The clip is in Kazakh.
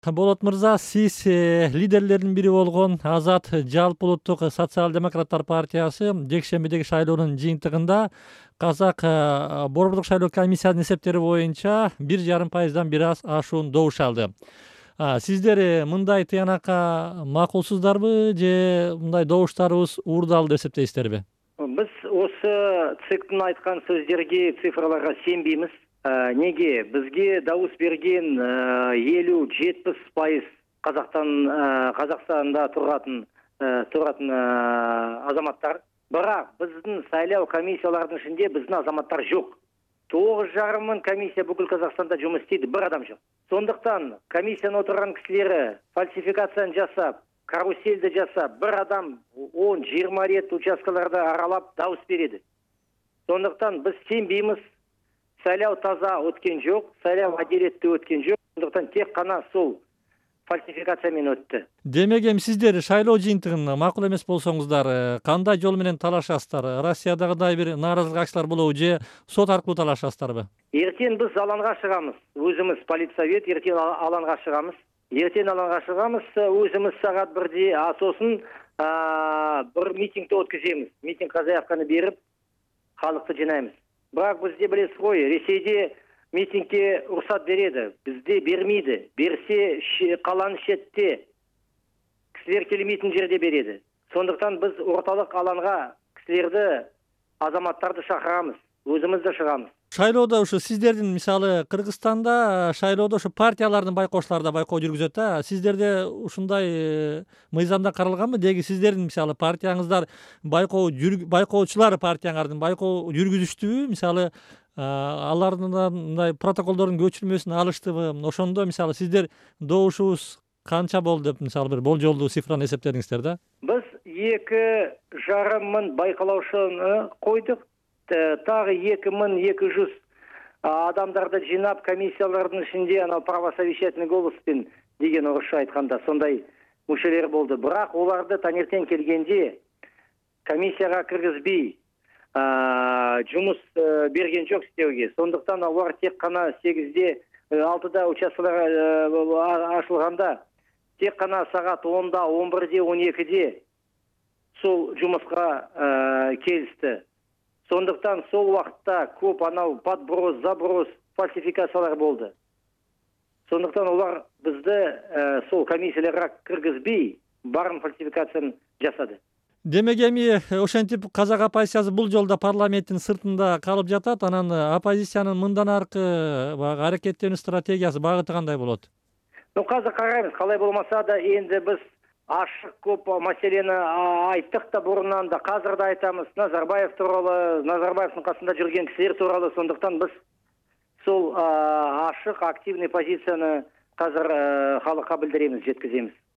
Болот мырза, сиз лидерлердин бири болгон Азат Жалпы улуттук социал-демократтар партиясы жекшембидеги шайлоонун жыйынтыгында казак борбордук шайлоо комиссиянын эсептери боюнча 1,5%дан бир аз ашуун добуш алды. Сиздер мындай тыянакка макулсуздарбы же мындай добуштарыбыз уурдалуу деп эсептейсиздерби? Біз осы ЦИКтің айтқан сөздерге, цифраларға сенбейміз. Неге? Бізге дауыс берген 50-70% Қазақстанда тұратын азаматтар. Бірақ біздің сайлау комиссиялардың ішінде біздің азаматтар жоқ. 9,5 мың комиссия бүкіл Қазақстанда жұмыс істейді, бір адам жоқ. Сондықтан комиссияны отырған кісілері фальсификацияны жасап, карусельді жасап, бір адам 10-20 рет учаскаларды аралап дауыс береді. Сондықтан біз сенбейміз, сайлау таза өткен жоқ, сайлау әділетті өткен жоқ. Сондықтан тек қана сол фальсификациямен өтті. Демек сиздер шайлоо жыйынтыгын макул эмес болсоңуздар, кандай жол менен талашасыздар? Россиядагыдай бир нааразылык акциялар болобу же сот аркылуу талашасыздарбы? Ертең біз алаңға шығамыз. Өзіміз политсовет, ертең алаңға шығамыз. Өзіміз сағат 1-де, сосын бір митингті өткіземіз. Митингқа заявканы беріп, халықты жинаймыз. Бірақ бізде білесіз ғой, Ресейде митингке рұқсат береді, бізде бермейді. Берсе қаланы шетте, кісілер келмейтін жерде береді. Сондықтан біз орталық алаңға кісілерді, азаматтарды шақырамыз, өзімізді шығамыз. Шайлоодо ушу сиздердин мисалы Кыргызстанда шайлоодо ушу партиялардын байкоочулары да байкоо жүргүзөт да. Сиздерде ушундай мыйзамда каралганбы? Деги сиздердин мисалы партияңыздар байкоочулар партияңардын байкоо жүргүзүштүбү? Мисалы алардын мындай протоколдордун көчүрмөсүн алыштыбы? Ошондо мисалы сиздер добушубуз канча болду деп мисалы бир болжолдуу цифраны эсептедиңиздер да? Біз 2,5 мың байкалаушыны койдук. Тағы 2200 адамдарды жинап, комиссиялардың ішінде правосовещательный голоспен деген орысша айтқанда сондай мүшелер болды. Бірақ оларды таңертең келгенде комиссияға кіргізбей жұмыс берген жоқ істеуге. Сондықтан олар тек қана 8-де 6-да учаскелер ашылғанда тек қана сағат 10-да 11-де 12-де сол жұмысқа келісті. Сондықтан сол уақытта көп подброс, заброс, фальсификациялар болды. Сондықтан олар бізді сол комиссияларға кіргізбей барын фальсификацияны жасады. Демек ошентип казак оппозициясы бул жолда парламенттин сыртында калып жатат, анан оппозициянын мындан аркы аракеттенүү стратегиясы багыты кандай болот? Казыр карайбыз, калай болмаса да энди биз ашық көп мәселені айттық та бұрыннан да, қазір да айтамыз. Назарбаев туралы, Назарбаевтың қасында жүрген кісілер туралы. Сондықтан біз сол ашық, активный позицияны қазір халыққа білдіреміз, жеткіземіз.